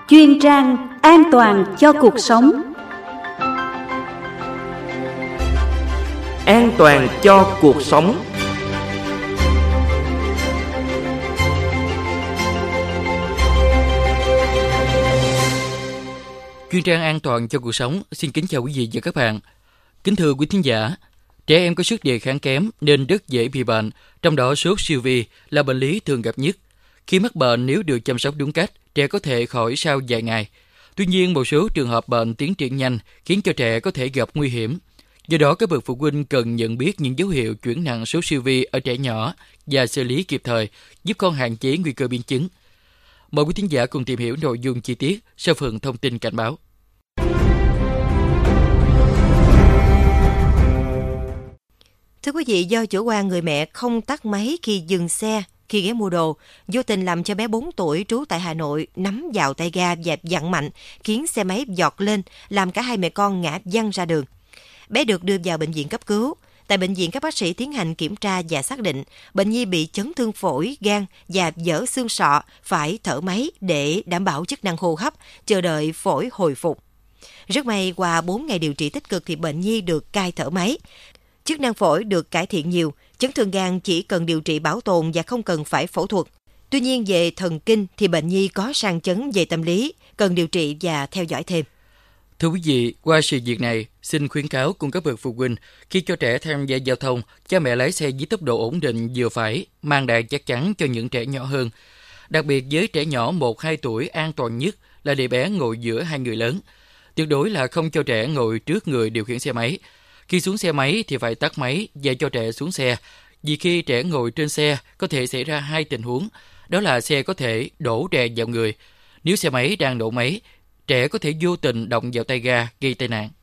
chuyên trang an toàn cho cuộc sống. An toàn cho cuộc sống. Chuyên trang an toàn cho cuộc sống xin kính chào quý vị và các bạn. Kính thưa quý thính giả, trẻ em có sức đề kháng kém nên rất dễ bị bệnh, trong đó sốt siêu vi là bệnh lý thường gặp nhất. Khi mắc bệnh, nếu được chăm sóc đúng cách, trẻ có thể khỏi sau vài ngày. Tuy nhiên, một số trường hợp bệnh tiến triển nhanh khiến cho trẻ có thể gặp nguy hiểm. Do đó, các bậc phụ huynh cần nhận biết những dấu hiệu chuyển nặng sốt siêu vi ở trẻ nhỏ và xử lý kịp thời, giúp con hạn chế nguy cơ biến chứng. Mời quý thính giả cùng tìm hiểu nội dung chi tiết sau phần thông tin cảnh báo. Thưa quý vị, do chủ quan người mẹ không tắt máy khi dừng xe, khi ghé mua đồ, vô tình làm cho bé 4 tuổi trú tại Hà Nội nắm vào tay ga và dặn mạnh, khiến xe máy giọt lên, làm cả hai mẹ con ngã văng ra đường. Bé được đưa vào bệnh viện cấp cứu. Tại bệnh viện, các bác sĩ tiến hành kiểm tra và xác định bệnh nhi bị chấn thương phổi, gan và vỡ xương sọ, phải thở máy để đảm bảo chức năng hô hấp, chờ đợi phổi hồi phục. Rất may, qua 4 ngày điều trị tích cực thì bệnh nhi được cai thở máy. Chức năng phổi được cải thiện nhiều, chấn thương gan chỉ cần điều trị bảo tồn và không cần phải phẫu thuật. Tuy nhiên, về thần kinh thì bệnh nhi có sang chấn về tâm lý, cần điều trị và theo dõi thêm. Thưa quý vị, qua sự việc này, xin khuyến cáo cùng các bậc phụ huynh khi cho trẻ tham gia giao thông, cha mẹ lái xe với tốc độ ổn định vừa phải, mang đài chắc chắn cho những trẻ nhỏ hơn. Đặc biệt với trẻ nhỏ 1-2 tuổi, an toàn nhất là để bé ngồi giữa hai người lớn. Tuyệt đối là không cho trẻ ngồi trước người điều khiển xe máy. Khi xuống xe máy thì phải tắt máy và cho trẻ xuống xe. Vì khi trẻ ngồi trên xe có thể xảy ra hai tình huống, đó là xe có thể đổ đè vào người. Nếu xe máy đang nổ máy, trẻ có thể vô tình động vào tay ga gây tai nạn.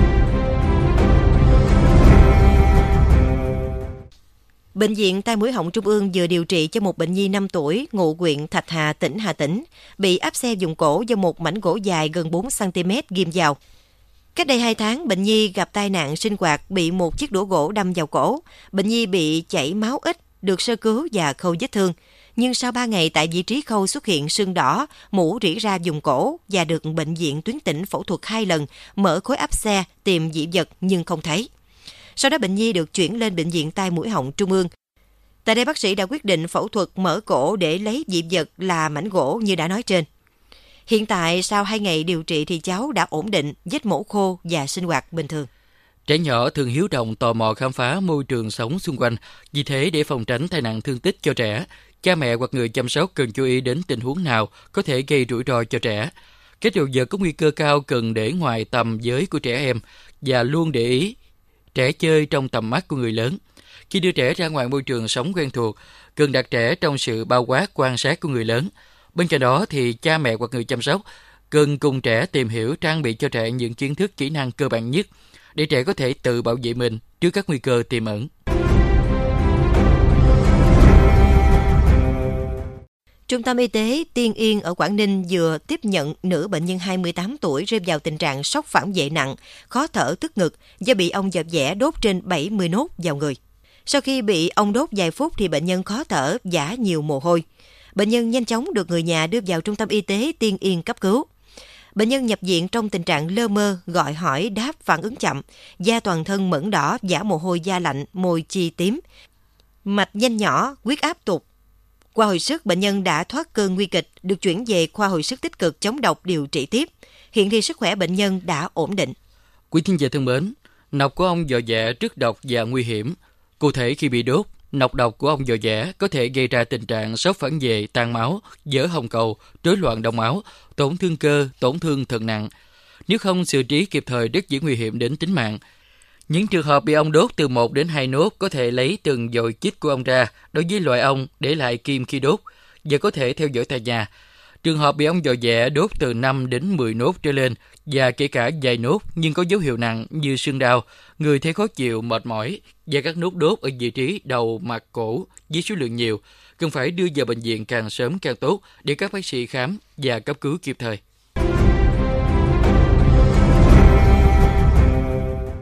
Bệnh viện Tai Mũi Họng Trung ương vừa điều trị cho một bệnh nhi 5 tuổi, ngụ huyện Thạch Hà, tỉnh Hà Tĩnh, bị áp xe vùng cổ do một mảnh gỗ dài gần 4 cm ghim vào. Cách đây 2 tháng, bệnh nhi gặp tai nạn sinh hoạt bị một chiếc đũa gỗ đâm vào cổ. Bệnh nhi bị chảy máu ít, được sơ cứu và khâu vết thương. Nhưng sau 3 ngày tại vị trí khâu xuất hiện sưng đỏ, mủ rỉ ra vùng cổ và được bệnh viện tuyến tỉnh phẫu thuật 2 lần, mở khối áp xe, tìm dị vật nhưng không thấy. Sau đó bệnh nhi được chuyển lên bệnh viện Tai Mũi Họng Trung ương. Tại đây bác sĩ đã quyết định phẫu thuật mở cổ để lấy dị vật là mảnh gỗ như đã nói trên. Hiện tại, sau 2 ngày điều trị thì cháu đã ổn định, vết mổ khô và sinh hoạt bình thường. Trẻ nhỏ thường hiếu động, tò mò khám phá môi trường sống xung quanh. Vì thế, để phòng tránh tai nạn thương tích cho trẻ, cha mẹ hoặc người chăm sóc cần chú ý đến tình huống nào có thể gây rủi ro cho trẻ. Các đồ vật có nguy cơ cao cần để ngoài tầm giới của trẻ em và luôn để ý trẻ chơi trong tầm mắt của người lớn. Khi đưa trẻ ra ngoài môi trường sống quen thuộc, cần đặt trẻ trong sự bao quát quan sát của người lớn. Bên cạnh đó thì cha mẹ hoặc người chăm sóc cần cùng trẻ tìm hiểu, trang bị cho trẻ những kiến thức, kỹ năng cơ bản nhất để trẻ có thể tự bảo vệ mình trước các nguy cơ tiềm ẩn. Trung tâm Y tế Tiên Yên ở Quảng Ninh vừa tiếp nhận nữ bệnh nhân 28 tuổi rơi vào tình trạng sốc phản vệ nặng, khó thở tức ngực do bị ong dập dẻ đốt trên 70 nốt vào người. Sau khi bị ong đốt vài phút thì bệnh nhân khó thở, vã nhiều mồ hôi. Bệnh nhân nhanh chóng được người nhà đưa vào Trung tâm Y tế Tiên Yên cấp cứu. Bệnh nhân nhập viện trong tình trạng lơ mơ, gọi hỏi, đáp phản ứng chậm, da toàn thân mẩn đỏ, vã mồ hôi, da lạnh, môi chi tím, mạch nhanh nhỏ, huyết áp tụt. Qua hồi sức, bệnh nhân đã thoát cơn nguy kịch, được chuyển về khoa hồi sức tích cực chống độc điều trị tiếp. Hiện thì sức khỏe bệnh nhân đã ổn định. Quý thính giả thân mến, nọc của ong giò giã rất độc và nguy hiểm. Cụ thể khi bị đốt, nọc độc của ong giò giã có thể gây ra tình trạng sốc phản vệ, tan máu, vỡ hồng cầu, rối loạn đông máu, tổn thương cơ, tổn thương thận nặng. Nếu không xử trí kịp thời rất dễ nguy hiểm đến tính mạng. Những trường hợp bị ong đốt từ 1 đến 2 nốt có thể lấy từng dồi chích của ong ra đối với loại ong để lại kim khi đốt và có thể theo dõi tại nhà. Trường hợp bị ong giò giã đốt từ 5 đến 10 nốt trở lên và kể cả vài nốt nhưng có dấu hiệu nặng như sưng đau, người thấy khó chịu, mệt mỏi và các nốt đốt ở vị trí đầu, mặt, cổ với số lượng nhiều, cần phải đưa vào bệnh viện càng sớm càng tốt để các bác sĩ khám và cấp cứu kịp thời.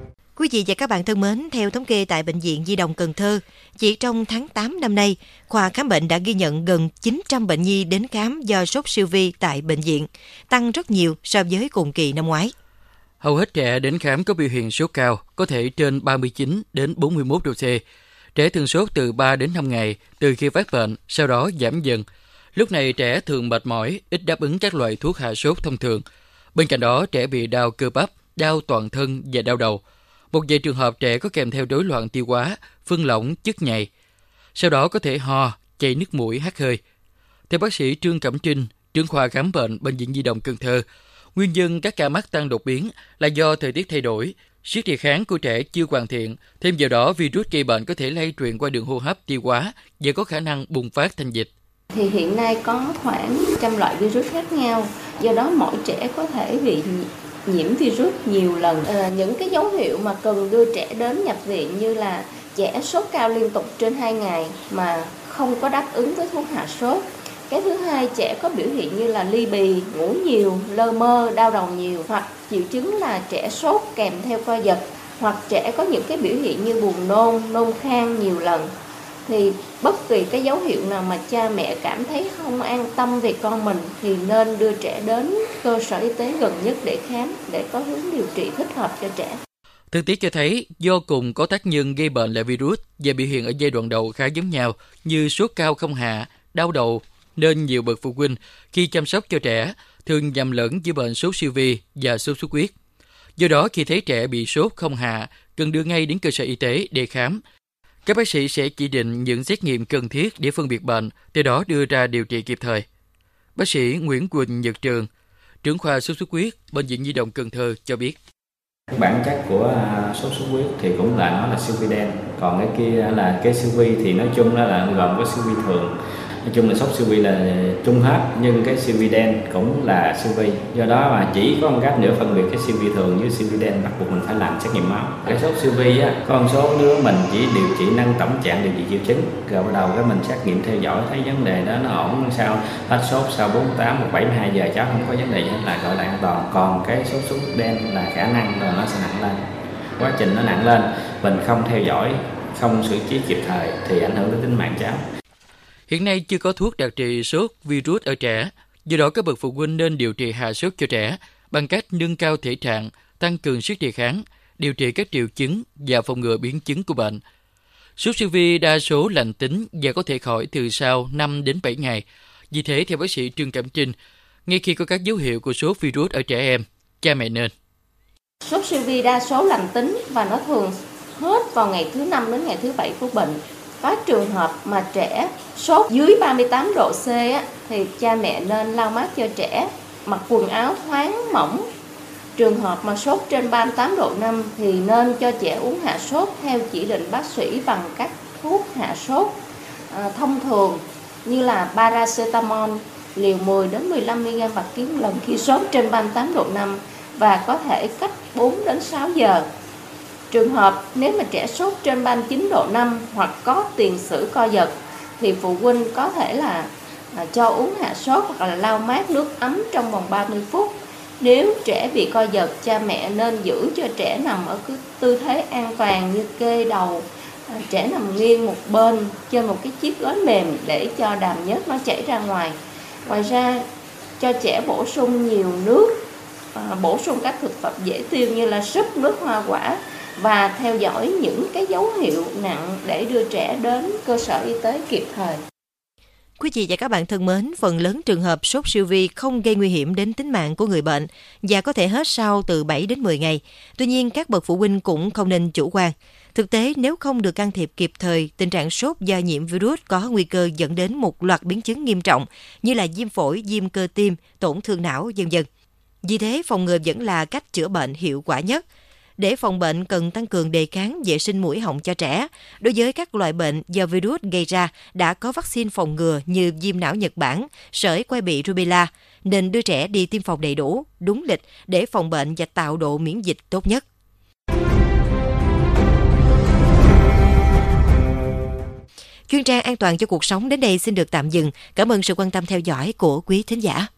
Quý vị và các bạn thân mến, theo thống kê tại Bệnh viện Nhi đồng Cần Thơ, chỉ trong tháng 8 năm nay, khoa khám bệnh đã ghi nhận gần 900 bệnh nhi đến khám do sốt siêu vi tại bệnh viện, tăng rất nhiều so với cùng kỳ năm ngoái. Hầu hết trẻ đến khám có biểu hiện sốt cao, có thể trên 39 đến 41 độ C. Trẻ thường sốt từ 3 đến 5 ngày từ khi phát bệnh, sau đó giảm dần. Lúc này trẻ thường mệt mỏi, ít đáp ứng các loại thuốc hạ sốt thông thường. Bên cạnh đó, trẻ bị đau cơ bắp, đau toàn thân và đau đầu. Một vài trường hợp trẻ có kèm theo rối loạn tiêu hóa, phân lỏng, chất nhầy. Sau đó có thể ho, chảy nước mũi, hắt hơi. Theo bác sĩ Trương Cẩm Trinh, trưởng khoa khám bệnh Bệnh viện Nhi đồng Cần Thơ, nguyên nhân các ca mắc tăng đột biến là do thời tiết thay đổi, sức đề kháng của trẻ chưa hoàn thiện. Thêm vào đó, virus gây bệnh có thể lây truyền qua đường hô hấp, tiêu hóa và có khả năng bùng phát thành dịch. Thì hiện nay có khoảng 100 loại virus khác nhau, do đó mỗi trẻ có thể bị nhiễm virus nhiều lần. Những cái dấu hiệu mà cần đưa trẻ đến nhập viện như là trẻ sốt cao liên tục trên 2 ngày mà không có đáp ứng với thuốc hạ sốt. Cái thứ hai, trẻ có biểu hiện như là ly bì, ngủ nhiều, lơ mơ, đau đầu nhiều, hoặc triệu chứng là trẻ sốt kèm theo co giật, hoặc trẻ có những cái biểu hiện như buồn nôn, nôn khan nhiều lần. Thì bất kỳ cái dấu hiệu nào mà cha mẹ cảm thấy không an tâm về con mình thì nên đưa trẻ đến cơ sở y tế gần nhất để khám, để có hướng điều trị thích hợp cho trẻ. Thực tiễn cho thấy do cùng có tác nhân gây bệnh là virus và biểu hiện ở giai đoạn đầu khá giống nhau như sốt cao không hạ, đau đầu, nên nhiều bậc phụ huynh khi chăm sóc cho trẻ thường nhầm lẫn giữa bệnh sốt siêu vi và sốt xuất huyết. Do đó khi thấy trẻ bị sốt không hạ, cần đưa ngay đến cơ sở y tế để khám. Các bác sĩ sẽ chỉ định những xét nghiệm cần thiết để phân biệt bệnh, từ đó đưa ra điều trị kịp thời. Bác sĩ Nguyễn Quỳnh Nhật Trường, trưởng khoa sốt xuất huyết Bệnh viện Nhi đồng Cần Thơ cho biết. Bản chất của sốt xuất huyết thì cũng là nó là siêu vi đen, còn cái kia là cái siêu vi thì nói chung là gồm có siêu vi thường. Nói chung là sốt siêu vi là chung hết, nhưng cái siêu vi đen cũng là siêu vi. Do đó mà chỉ có một cách nữa phân biệt cái siêu vi thường với siêu vi đen, bắt buộc mình phải làm xét nghiệm máu. Cái sốt siêu vi á, có một số đứa mình chỉ điều trị nâng tổng trạng điều trị triệu chứng, rồi bắt đầu cái mình xét nghiệm theo dõi thấy vấn đề đó nó ổn, sau hết sốt sau 48 hoặc 72 giờ cháu không có vấn đề gì hết là gọi là an toàn. Còn cái sốt xuất huyết đen là khả năng là nó sẽ nặng lên. Quá trình nó nặng lên, mình không theo dõi, không xử trí kịp thời thì ảnh hưởng đến tính mạng cháu. Hiện nay chưa có thuốc đặc trị sốt virus ở trẻ, do đó các bậc phụ huynh nên điều trị hạ sốt cho trẻ bằng cách nâng cao thể trạng, tăng cường sức đề kháng, điều trị các triệu chứng và phòng ngừa biến chứng của bệnh. Sốt siêu vi đa số lành tính và có thể khỏi từ sau 5 đến 7 ngày. Vì thế, theo bác sĩ Trương Cẩm Trinh, ngay khi có các dấu hiệu của sốt virus ở trẻ em, cha mẹ nên. Sốt siêu vi đa số lành tính và nó thường hết vào ngày thứ 5 đến ngày thứ 7 của bệnh. Có trường hợp mà trẻ sốt dưới 38 độ C thì cha mẹ nên lau mát cho trẻ, mặc quần áo thoáng mỏng. Trường hợp mà sốt trên 38 độ 5 thì nên cho trẻ uống hạ sốt theo chỉ định bác sĩ bằng các thuốc hạ sốt thông thường như là paracetamol liều 10 đến 15 mg bạc ký lần khi sốt trên 38 độ 5 và có thể cách 4 đến 6 giờ. Trường hợp nếu mà trẻ sốt trên 39 độ 5 hoặc có tiền sử co giật thì phụ huynh có thể là cho uống hạ sốt hoặc là lau mát nước ấm trong vòng 30 phút. Nếu trẻ bị co giật, cha mẹ nên giữ cho trẻ nằm ở cái tư thế an toàn như kê đầu, trẻ nằm nghiêng một bên trên một cái chiếc gối mềm để cho đàm nhớt nó chảy ra ngoài. Ngoài ra cho trẻ bổ sung nhiều nước, bổ sung các thực phẩm dễ tiêu như là súp, nước hoa quả và theo dõi những cái dấu hiệu nặng để đưa trẻ đến cơ sở y tế kịp thời. Quý vị và các bạn thân mến, phần lớn trường hợp sốt siêu vi không gây nguy hiểm đến tính mạng của người bệnh và có thể hết sau từ 7 đến 10 ngày. Tuy nhiên, các bậc phụ huynh cũng không nên chủ quan. Thực tế, nếu không được can thiệp kịp thời, tình trạng sốt do nhiễm virus có nguy cơ dẫn đến một loạt biến chứng nghiêm trọng như là viêm phổi, viêm cơ tim, tổn thương não, v.v. Vì thế, phòng ngừa vẫn là cách chữa bệnh hiệu quả nhất. Để phòng bệnh cần tăng cường đề kháng vệ sinh mũi họng cho trẻ. Đối với các loại bệnh do virus gây ra đã có vaccine phòng ngừa như viêm não Nhật Bản, sởi quai bị rubella, nên đưa trẻ đi tiêm phòng đầy đủ, đúng lịch để phòng bệnh và tạo độ miễn dịch tốt nhất. Chuyên trang An toàn cho cuộc sống đến đây xin được tạm dừng. Cảm ơn sự quan tâm theo dõi của quý thính giả.